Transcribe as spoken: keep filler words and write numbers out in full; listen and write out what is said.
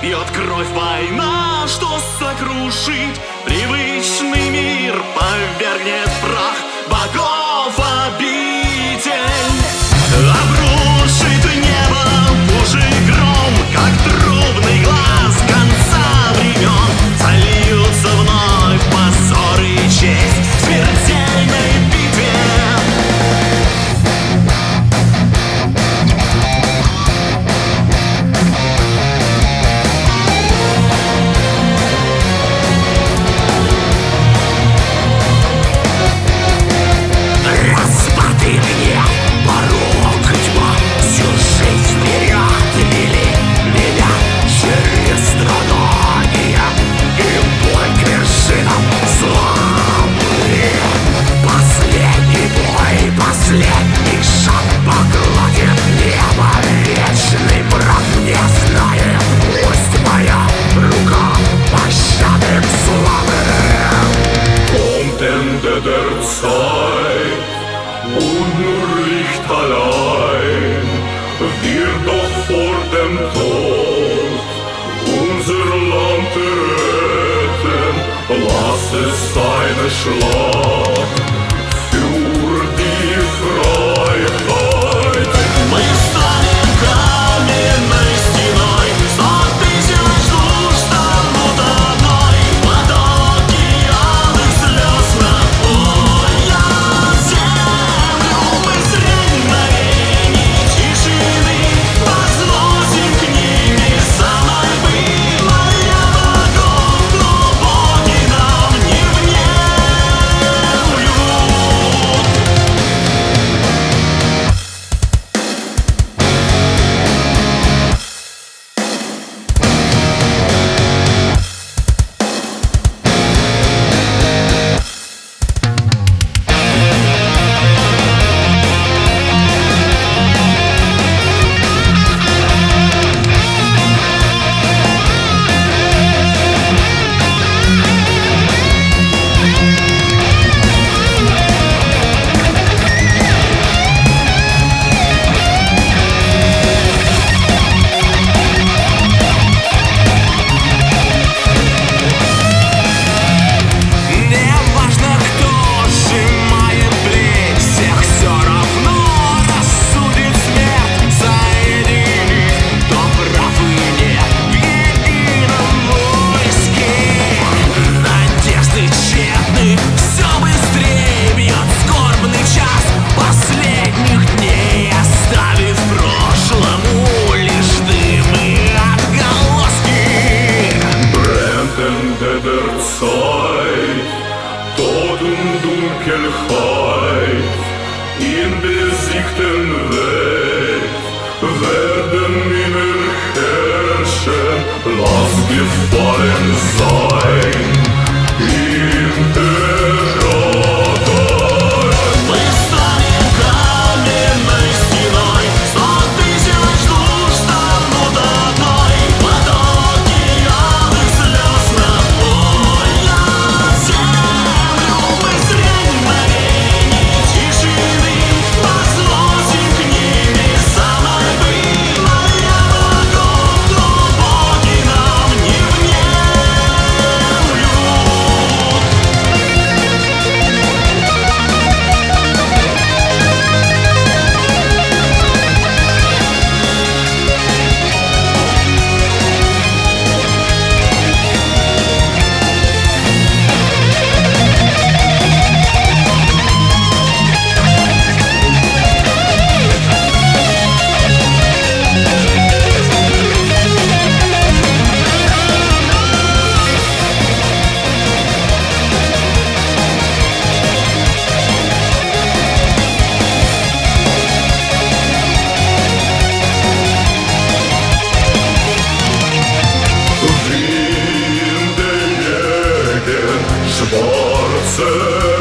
Пьет кровь война, что сокрушить привычный мир, повергнет в прах богов обитель. Обрушит в небо пуши гром, как трубный глаз конца времен. Сольются вновь позор и честь в смертельной битве. Последний шаг погладит небо, вечный брат не знает. Пусть моя рука пощады славы. Kommt denn der Zeit und nur Licht allein wird doch vor dem Tod unser Land retten. Lass es eine Schlacht für die Freiheit. Мы станем каменной стеной, сто тысяч душ станут одной. Потоки алых слез напоят землю. Мы средь мгновений тишины возносим к небесам мольбы. Моля богов глубокий нам не внемлют. Tod und Dunkelheit in besiegten Welt werden immer herrschen. Lass gefallen sein Imperator. Мы станем каменной стеной, сто тысяч душ станут одной. Потоки алых слез напоят землю. Мы средь мгновений тишины возносим к небесам мольбы. Моля богов глубокий нам не внемлют. Winde jägen schwarze